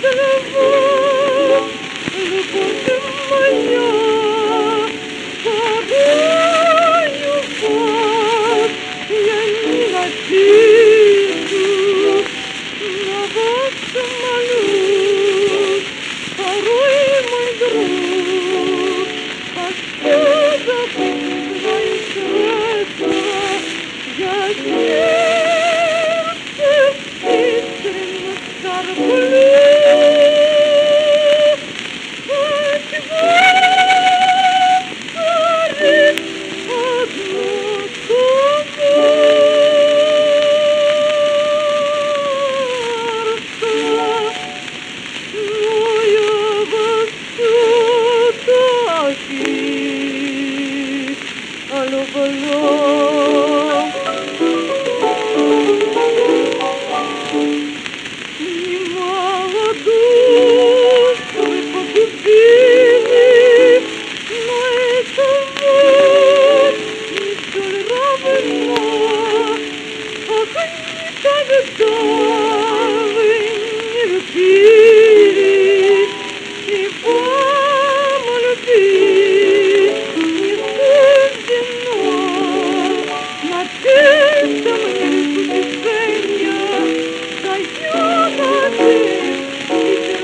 голова, любовь моя, порою вас я ненавижу, на вас молюсь, порой мой друг, отсюда быть твои сердца, я сердце искренне скорблю. Немало душ вы погубили, но это вот не столь равно. Ах, никогда вы не любили, и вам любить не суждено. Надежда мне утешения дает один и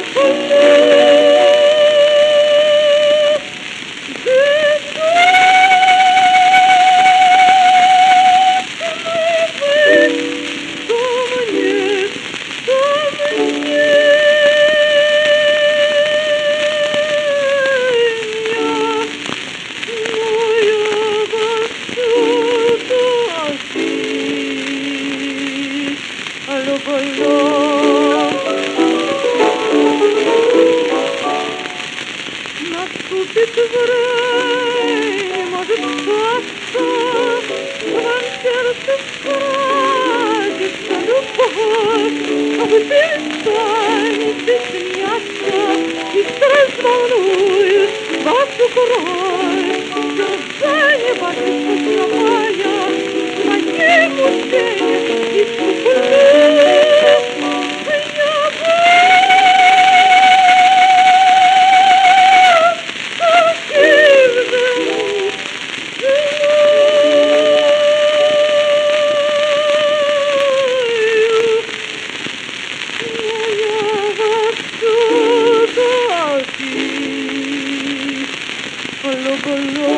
наступит время, может статься, в вам сердце вкрадется любовь, а вы перестанете смеяться, и страсть волнует вашу кровь. Терзание ваше познавая, своей мучения и скуплю. Hello, hello.